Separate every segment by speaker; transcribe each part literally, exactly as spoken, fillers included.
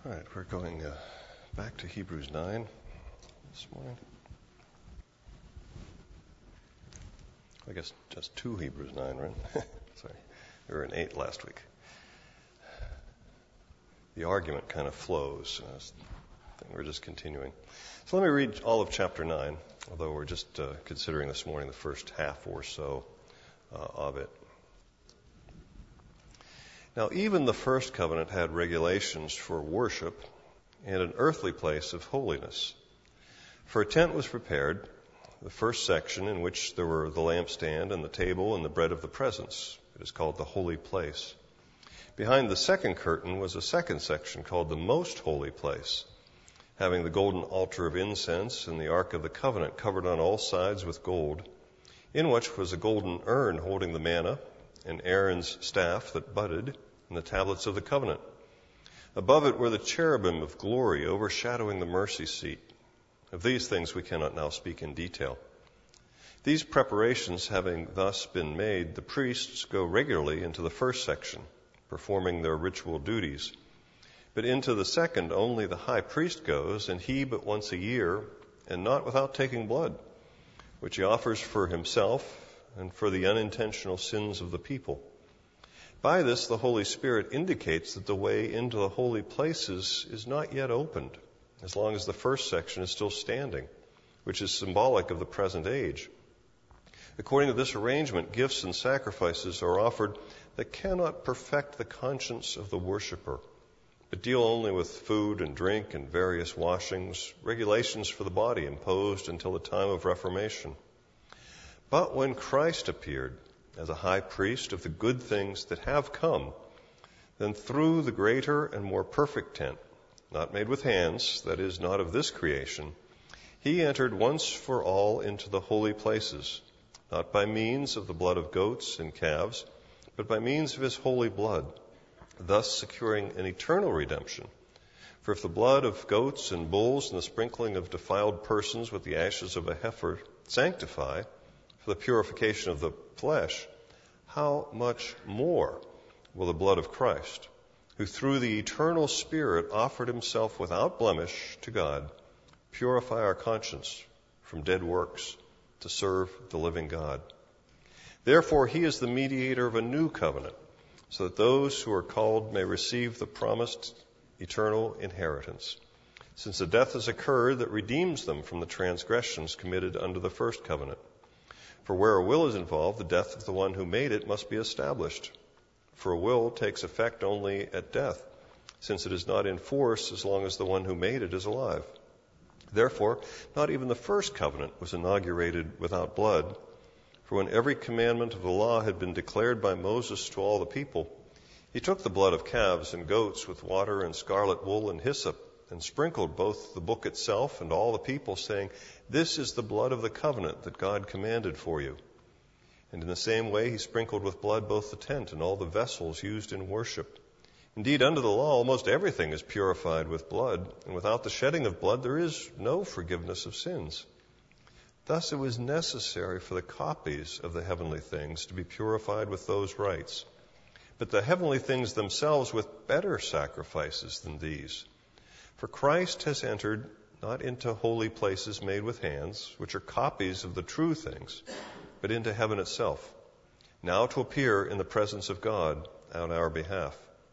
Speaker 1: All right, we're going uh, back to Hebrews nine this morning. I guess just two Hebrews nine, right? Sorry, we were in eight last week. The argument kind of flows. Uh, we're just continuing. So let me read all of chapter nine, although we're just uh, considering this morning the first half or so uh, of it. Now, even the first covenant had regulations for worship and an earthly place of holiness. For a tent was prepared, the first section in which there were the lampstand and the table and the bread of the presence. It is called the holy place. Behind the second curtain was a second section called the most holy place, having the golden altar of incense and the ark of the covenant covered on all sides with gold, in which was a golden urn holding the manna and Aaron's staff that budded, and the tablets of the covenant. Above it were the cherubim of glory overshadowing the mercy seat. Of these things we cannot now speak in detail. These preparations having thus been made, the priests go regularly into the first section, performing their ritual duties. But into the second only the high priest goes, and he but once a year, and not without taking blood, which he offers for himself and for the unintentional sins of the people. By this, the Holy Spirit indicates that the way into the holy places is not yet opened, as long as the first section is still standing, which is symbolic of the present age. According to this arrangement, gifts and sacrifices are offered that cannot perfect the conscience of the worshiper, but deal only with food and drink and various washings, regulations for the body imposed until the time of Reformation. But when Christ appeared as a high priest of the good things that have come, then through the greater and more perfect tent, not made with hands, that is, not of this creation, he entered once for all into the holy places, not by means of the blood of goats and calves, but by means of his holy blood, thus securing an eternal redemption. For if the blood of goats and bulls and the sprinkling of defiled persons with the ashes of a heifer sanctify for the purification of the flesh, how much more will the blood of Christ, who through the eternal Spirit offered himself without blemish to God, purify our conscience from dead works to serve the living God. Therefore, he is the mediator of a new covenant, so that those who are called may receive the promised eternal inheritance, since a death has occurred that redeems them from the transgressions committed under the first covenant. For where a will is involved, the death of the one who made it must be established. For a will takes effect only at death, since it is not in force as long as the one who made it is alive. Therefore, not even the first covenant was inaugurated without blood. For when every commandment of the law had been declared by Moses to all the people, he took the blood of calves and goats with water and scarlet wool and hyssop, and sprinkled both the book itself and all the people, saying, "This is the blood of the covenant that God commanded for you." And in the same way he sprinkled with blood both the tent and all the vessels used in worship. Indeed, under the law, almost everything is purified with blood, and without the shedding of blood there is no forgiveness of sins. Thus it was necessary for the copies of the heavenly things to be purified with those rites, but the heavenly things themselves with better sacrifices than these. For Christ has entered not into holy places made with hands, which are copies of the true things, but into heaven itself, now to appear in the presence of God on our behalf.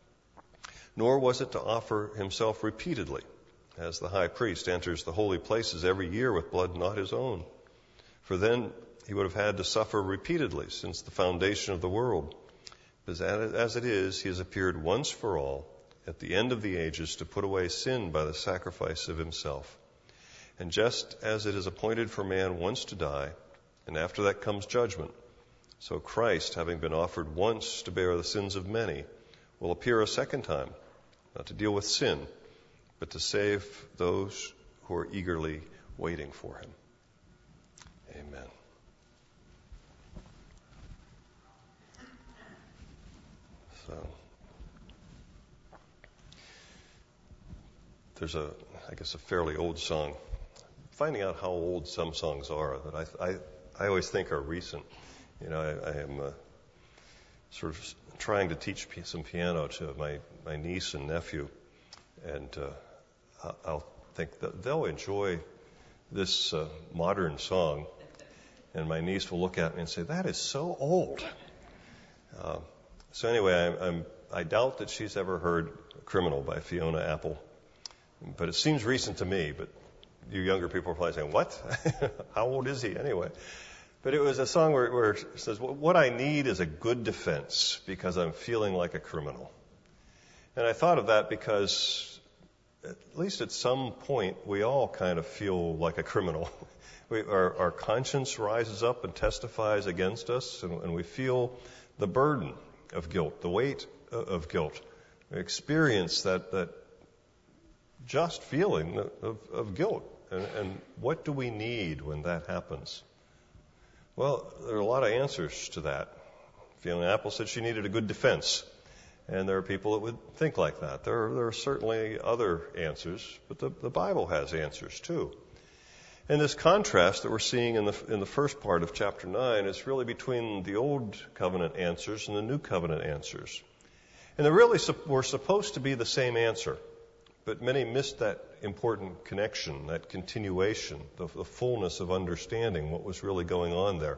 Speaker 1: Nor was it to offer himself repeatedly, as the high priest enters the holy places every year with blood not his own. For then he would have had to suffer repeatedly since the foundation of the world. But as it is, he has appeared once for all at the end of the ages to put away sin by the sacrifice of himself. And just as it is appointed for man once to die, and after that comes judgment, so Christ, having been offered once to bear the sins of many, will appear a second time, not to deal with sin, but to save those who are eagerly waiting for him. Amen. So, there's a, I guess, a fairly old song. Finding out how old some songs are that I, I, I always think are recent. You know, I, I am uh, sort of trying to teach some piano to my, my niece and nephew, and uh, I'll think that they'll enjoy this uh, modern song, and my niece will look at me and say, "That is so old." Uh, so anyway, I'm, I'm, I doubt that she's ever heard "Criminal" by Fiona Apple, but it seems recent to me. But you younger people are probably saying, "What? How old is he anyway?" But it was a song where, where it says, "What I need is a good defense because I'm feeling like a criminal." And I thought of that because, at least at some point, we all kind of feel like a criminal. We, our, our conscience rises up and testifies against us, and, and we feel the burden of guilt, the weight of guilt. We experience that, that just feeling of, of guilt. And, and what do we need when that happens? Well, there are a lot of answers to that. Fiona Apple said she needed a good defense. And there are people that would think like that. There are, there are certainly other answers, but the, the Bible has answers too. And this contrast that we're seeing in the in the first part of chapter nine is really between the Old Covenant answers and the New Covenant answers. And they really were supposed to be the same answer, but many missed that important connection, that continuation, the, the fullness of understanding what was really going on there.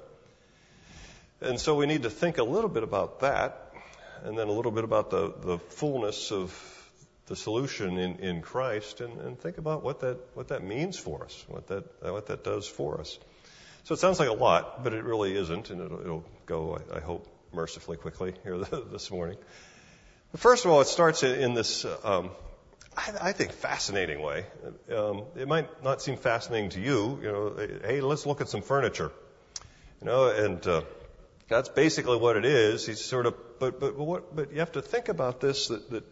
Speaker 1: And so we need to think a little bit about that, and then a little bit about the, the fullness of the solution in, in Christ, and, and think about what that what that means for us, what that what that does for us. So it sounds like a lot, but it really isn't, and it'll, it'll go, I, I hope, mercifully quickly here this morning. But first of all, it starts in, in this, um, I, I think, fascinating way. Um, it might not seem fascinating to you, you know. Hey, let's look at some furniture, you know, and uh, that's basically what it is. He's sort of, but but what, but you have to think about this, that, that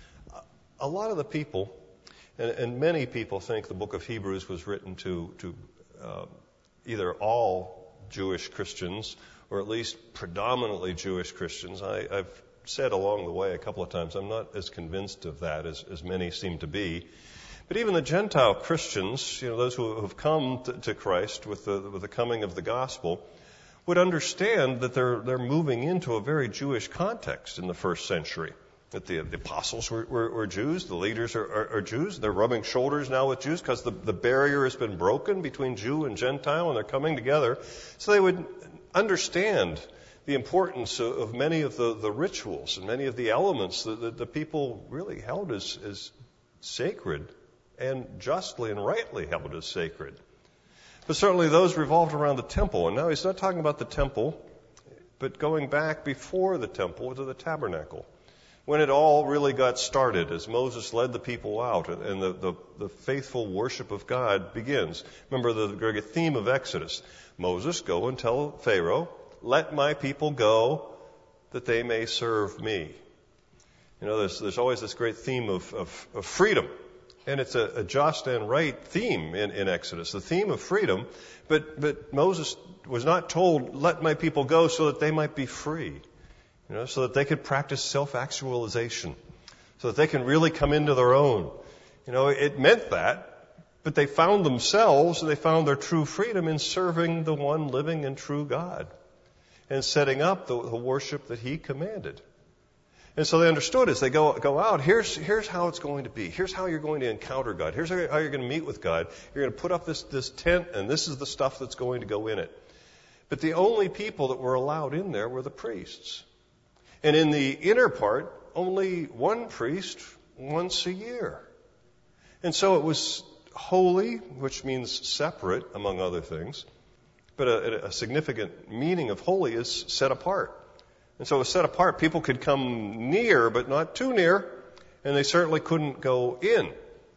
Speaker 1: a lot of the people, and, and many people think the book of Hebrews was written to to uh, either all Jewish Christians or at least predominantly Jewish Christians. I, I've said along the way a couple of times, I'm not as convinced of that as, as many seem to be. But even the Gentile Christians, you know, those who have come to, to Christ with the with the coming of the gospel, would understand that they're they're moving into a very Jewish context in the first century. That the, the apostles were, were, were Jews, the leaders are, are, are Jews. They're rubbing shoulders now with Jews because the, the barrier has been broken between Jew and Gentile, and they're coming together. So they would understand the importance of, of many of the, the rituals and many of the elements that, that the people really held as, as sacred, and justly and rightly held as sacred. But certainly those revolved around the temple. And now he's not talking about the temple, but going back before the temple to the tabernacle, when it all really got started, as Moses led the people out and the, the, the faithful worship of God begins. Remember the great theme of Exodus. Moses, go and tell Pharaoh, let my people go that they may serve me. You know, there's, there's always this great theme of, of, of freedom. And it's a, a just and right theme in, in Exodus, the theme of freedom. But, but Moses was not told, let my people go so that they might be free. You know, so that they could practice self-actualization, so that they can really come into their own. You know, it meant that, but they found themselves, and they found their true freedom in serving the one living and true God, and setting up the, the worship that He commanded. And so they understood as they go go out, here's here's how it's going to be. Here's how you're going to encounter God. Here's how you're going to meet with God. You're going to put up this, this tent, and this is the stuff that's going to go in it. But the only people that were allowed in there were the priests. And in the inner part, only one priest once a year. And so it was holy, which means separate, among other things. But a, a significant meaning of holy is set apart. And so it was set apart. People could come near, but not too near. And they certainly couldn't go in.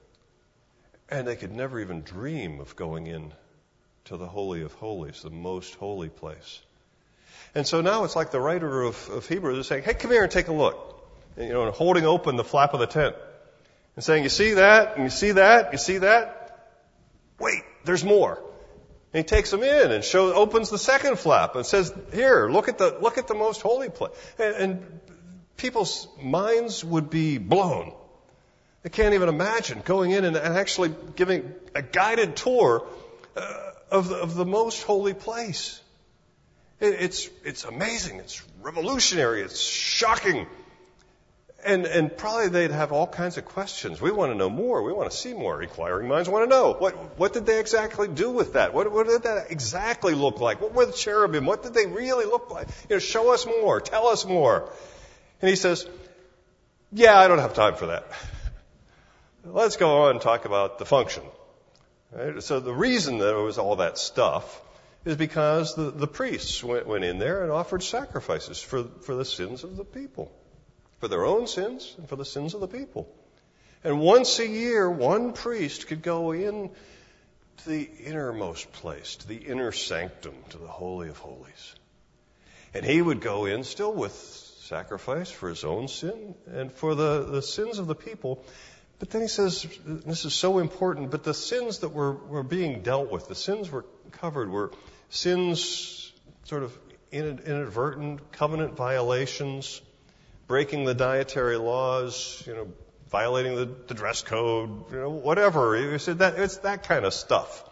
Speaker 1: And they could never even dream of going in to the Holy of Holies, the most holy place. And so now it's like the writer of, of Hebrews is saying, hey, come here and take a look. And, you know, and holding open the flap of the tent. And saying, you see that? And you see that? You see that? Wait, there's more. And he takes them in and shows, opens the second flap and says, here, look at the, look at the most holy place. And, and people's minds would be blown. They can't even imagine going in and, and actually giving a guided tour uh, of, the, of the most holy place. It's it's amazing. It's revolutionary. It's shocking. And, and probably they'd have all kinds of questions. We want to know more. We want to see more. Inquiring minds want to know. What, what did they exactly do with that? What, what did that exactly look like? What were the cherubim? What did they really look like? You know, show us more. Tell us more. And he says, yeah, I don't have time for that. Let's go on and talk about the function. Right? So the reason that there was all that stuff is because the, the priests went, went in there and offered sacrifices for, for the sins of the people. For their own sins and for the sins of the people. And once a year, one priest could go in to the innermost place, to the inner sanctum, to the Holy of Holies. And he would go in still with sacrifice for his own sin and for the, the sins of the people. But then he says, this is so important, but the sins that were, were being dealt with, the sins were covered, were sins sort of inadvertent covenant violations, breaking the dietary laws, you know, violating the, the dress code, you know, whatever. He said that it's that kind of stuff.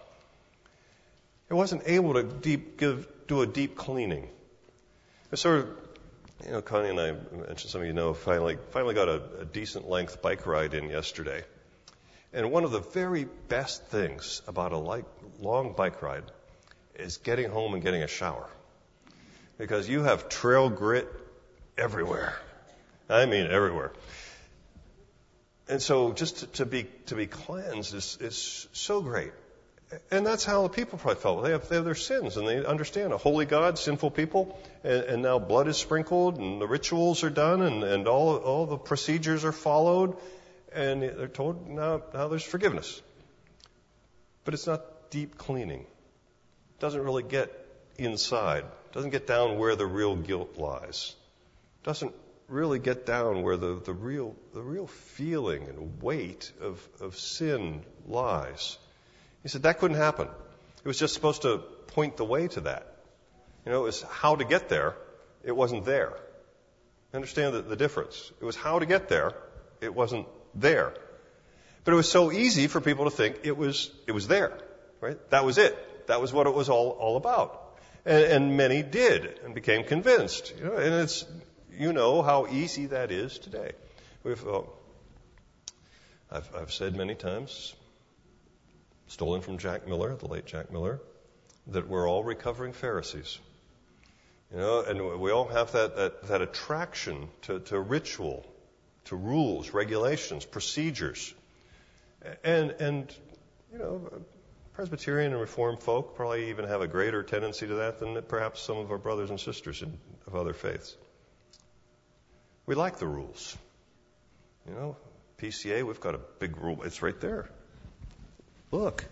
Speaker 1: It wasn't able to deep give, do a deep cleaning. It's sort of, you know, Connie and I mentioned, some of you know, finally finally got a, a decent length bike ride in yesterday. And one of the very best things about a light, long bike ride is getting home and getting a shower. Because you have trail grit everywhere. I mean everywhere. And so just to, to be to be cleansed is, is so great. And that's how the people probably felt. They have, they have their sins, and they understand a holy God, sinful people, and, and now blood is sprinkled, and the rituals are done, and, and all all the procedures are followed, and they're told now now there's forgiveness. But it's not deep cleaning. It doesn't really get inside. It doesn't get down where the real guilt lies. It doesn't really get down where the, the real the real feeling and weight of, of sin lies. He said that couldn't happen. It was just supposed to point the way to that. You know, it was how to get there. It wasn't there. Understand the, the difference. It was how to get there. It wasn't there. But it was so easy for people to think it was it was there. Right? That was it. That was what it was all, all about. And, and many did and became convinced. You know, and it's you know how easy that is today. We've uh, I've, I've said many times, stolen from Jack Miller, the late Jack Miller, that we're all recovering Pharisees. You know, and we all have that, that, that attraction to, to ritual, to rules, regulations, procedures. And, and, you know, Presbyterian and Reformed folk probably even have a greater tendency to that than perhaps some of our brothers and sisters in, of other faiths. We like the rules. You know, P C A, we've got a big rule. It's right there. Look.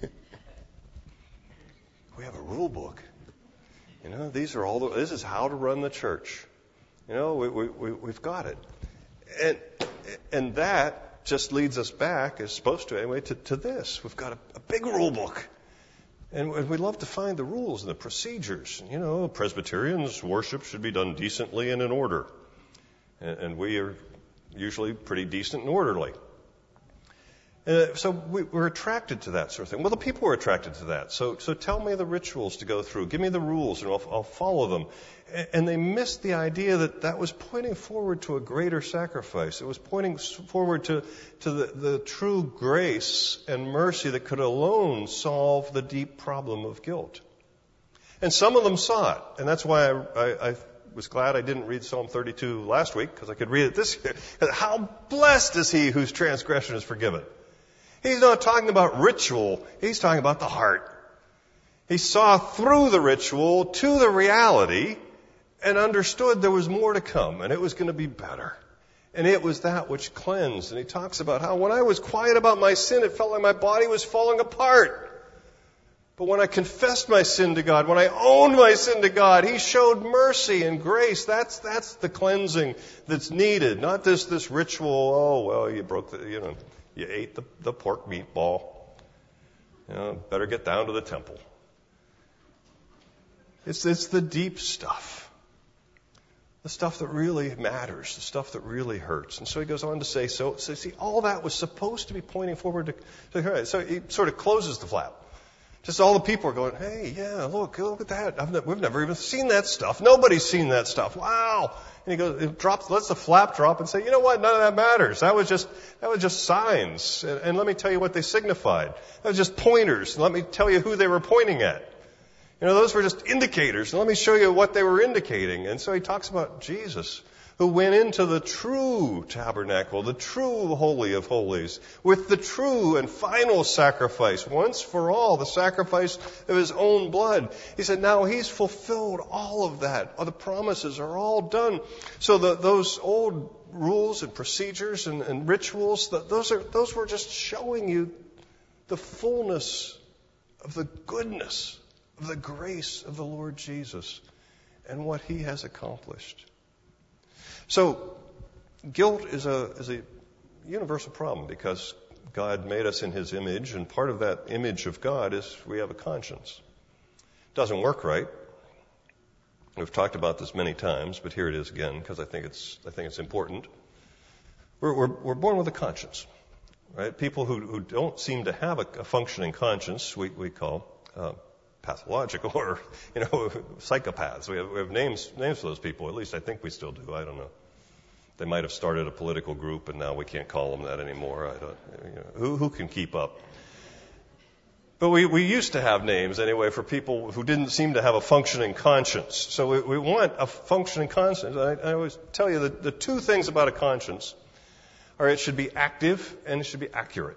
Speaker 1: We have a rule book. You know, these are all the, this is how to run the church. You know, we, we, we, we've got it. And, and that just leads us back, is supposed to anyway, to, to this. We've got a, a big rule book. And we love to find the rules and the procedures. You know, Presbyterians, worship should be done decently and in order. And, and we are usually pretty decent and orderly. Uh, so we, we're attracted to that sort of thing. Well, the people were attracted to that. So, so tell me the rituals to go through. Give me the rules, and I'll, I'll follow them. And, and they missed the idea that that was pointing forward to a greater sacrifice. It was pointing forward to, to the, the true grace and mercy that could alone solve the deep problem of guilt. And some of them saw it, and that's why I, I, I was glad I didn't read Psalm thirty-two last week, because I could read it this year. How blessed is he whose transgression is forgiven. He's not talking about ritual. He's talking about the heart. He saw through the ritual to the reality and understood there was more to come, and it was going to be better. And it was that which cleansed. And he talks about how when I was quiet about my sin, it felt like my body was falling apart. But when I confessed my sin to God, when I owned my sin to God, He showed mercy and grace. That's that's the cleansing that's needed, not this this ritual. Oh well, you broke the you know. You ate the, the pork meatball. You know, better get down to the temple. It's, it's the deep stuff. The stuff that really matters. The stuff that really hurts. And so he goes on to say, so, so see, all that was supposed to be pointing forward to, to her. So he sort of closes the flap. Just all the people are going, hey, yeah, look, look at that. I've ne- we've never even seen that stuff. Nobody's seen that stuff. Wow. And he goes, it drops, lets the flap drop and say, you know what? None of that matters. That was just, that was just signs. And, and let me tell you what they signified. That was just pointers. And let me tell you who they were pointing at. You know, those were just indicators. And let me show you what they were indicating. And so he talks about Jesus, who went into the true tabernacle, the true Holy of Holies, with the true and final sacrifice, once for all, the sacrifice of his own blood. He said, now he's fulfilled all of that. The promises are all done. So the, those old rules and procedures and, and rituals, the, those are those were just showing you the fullness of the goodness, of the grace of the Lord Jesus and what he has accomplished. So, guilt is a is a universal problem because God made us in his image, and part of that image of God is we have a conscience. It doesn't work right. We've talked about this many times, but here it is again because I think it's I think it's important. We're we're, we're born with a conscience, right? People who who don't seem to have a, a functioning conscience, we we call uh, pathological or, you know, psychopaths. We have, we have names names for those people. At least I think we still do. I don't know. They might have started a political group, and now we can't call them that anymore. I don't. You know, who who can keep up? But we we used to have names anyway for people who didn't seem to have a functioning conscience. So we we want a functioning conscience. I, I always tell you that the two things about a conscience are it should be active and it should be accurate.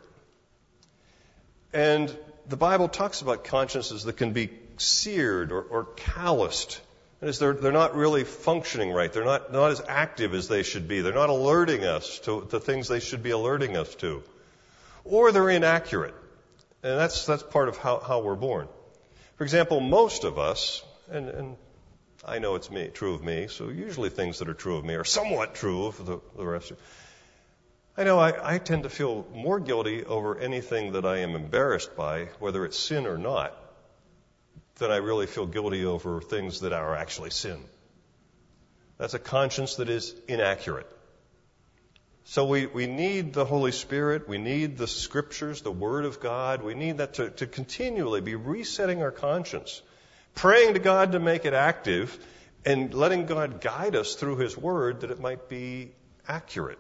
Speaker 1: And the Bible talks about consciences that can be seared or, or calloused. That is, they're, they're not really functioning right. They're not, not as active as they should be. They're not alerting us to the things they should be alerting us to. Or they're inaccurate. And that's that's part of how, how we're born. For example, most of us, and, and I know it's me, true of me, so usually things that are true of me are somewhat true of the, the rest of you. I know I, I tend to feel more guilty over anything that I am embarrassed by, whether it's sin or not, than I really feel guilty over things that are actually sin. That's a conscience that is inaccurate. So we, we need the Holy Spirit, we need the Scriptures, the Word of God, we need that to, to continually be resetting our conscience, praying to God to make it active, and letting God guide us through His Word that it might be accurate.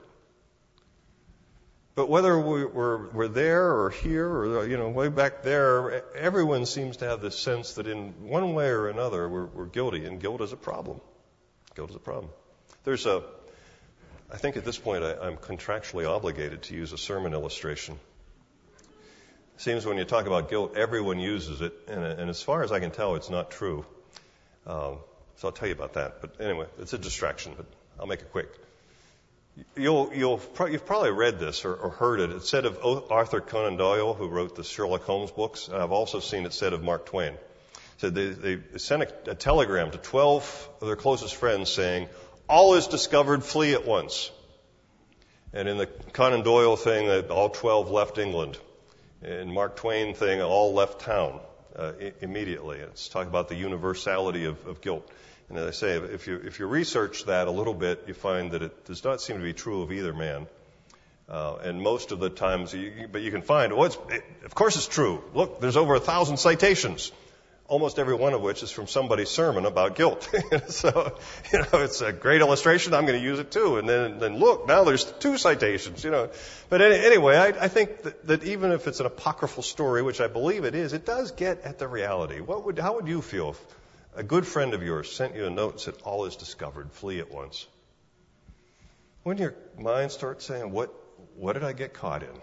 Speaker 1: But whether we're, we're there or here or, you know, way back there, everyone seems to have this sense that in one way or another we're, we're guilty, and guilt is a problem. Guilt is a problem. There's a, I think at this point I, I'm contractually obligated to use a sermon illustration. It seems when you talk about guilt, everyone uses it, and, and as far as I can tell, it's not true. Um, so I'll tell you about that. But anyway, it's a distraction, but I'll make it quick. You'll, you'll, you've probably read this or, or heard it. It's said of Arthur Conan Doyle, who wrote the Sherlock Holmes books, and I've also seen it said of Mark Twain. It said they, they sent a, a telegram to twelve of their closest friends saying, all is discovered, flee at once. And in the Conan Doyle thing, that all twelve left England. In Mark Twain thing, all left town uh, I- immediately. It's talking about the universality of, of guilt. And as I say, if you if you research that a little bit, you find that it does not seem to be true of either man. Uh, and most of the times, you, but you can find, well, it's, it, of course it's true. Look, there's over a thousand citations, almost every one of which is from somebody's sermon about guilt. So, you know, it's a great illustration. I'm going to use it too. And then, then look, now there's two citations, you know. But any, anyway, I, I think that, that even if it's an apocryphal story, which I believe it is, it does get at the reality. What would, how would you feel if a good friend of yours sent you a note and said, all is discovered, flee at once? Wouldn't your mind start saying, what, what did I get caught in?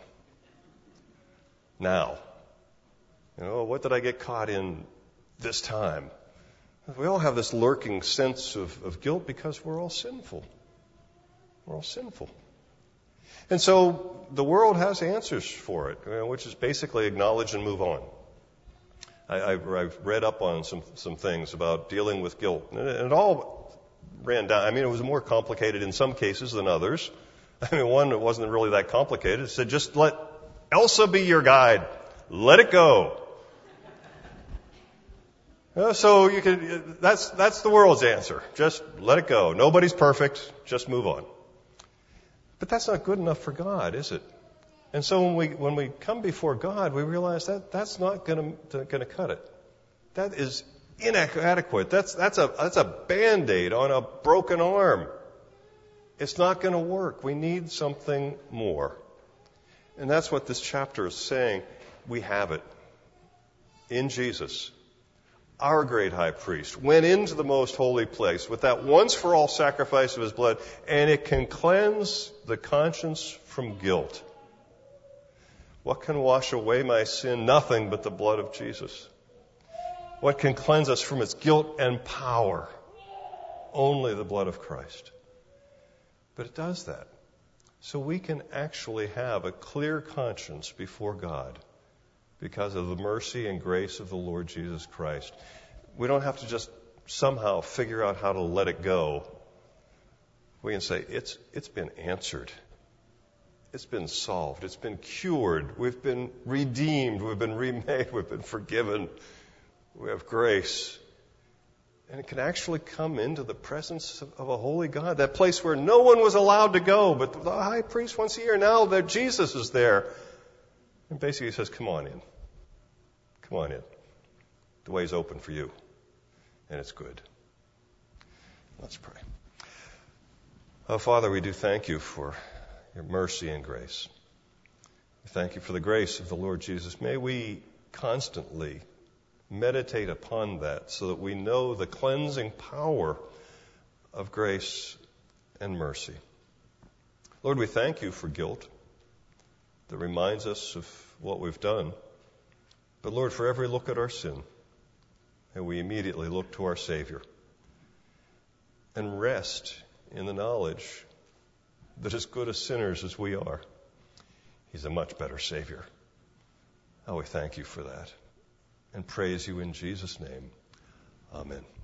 Speaker 1: Now, you know, what did I get caught in this time? We all have this lurking sense of, of guilt because we're all sinful. We're all sinful. And so the world has answers for it, you know, which is basically acknowledge and move on. I, I've, I've read up on some, some things about dealing with guilt, and it, it all ran down. I mean, it was more complicated in some cases than others. I mean, one that wasn't really that complicated. It said, just let Elsa be your guide. Let it go. Uh, so you can, that's, that's the world's answer. Just let it go. Nobody's perfect. Just move on. But that's not good enough for God, is it? And so when we when we come before God, we realize that that's not going to going to cut it. That is inadequate. That's that's a that's a Band-Aid on a broken arm. It's not going to work. We need something more. And that's what this chapter is saying. We have it in Jesus. Our great high priest went into the most holy place with that once for all sacrifice of his blood, and it can cleanse the conscience from guilt. What can wash away my sin? Nothing but the blood of Jesus. What can cleanse us from its guilt and power? Only the blood of Christ. But it does that. So we can actually have a clear conscience before God because of the mercy and grace of the Lord Jesus Christ. We don't have to just somehow figure out how to let it go. We can say, it's it's been answered. It's been solved. It's been cured. We've been redeemed. We've been remade. We've been forgiven. We have grace. And it can actually come into the presence of, of a holy God, that place where no one was allowed to go, but the high priest once a year. Now that Jesus is there. And basically he says, come on in. Come on in. The way's open for you. And it's good. Let's pray. Oh, Father, we do thank you for your mercy and grace. We thank you for the grace of the Lord Jesus. May we constantly meditate upon that so that we know the cleansing power of grace and mercy. Lord, we thank you for guilt that reminds us of what we've done. But Lord, for every look at our sin, and we immediately look to our Savior and rest in the knowledge that as good as sinners as we are, He's a much better Savior. Oh, we thank you for that and praise you in Jesus' name. Amen.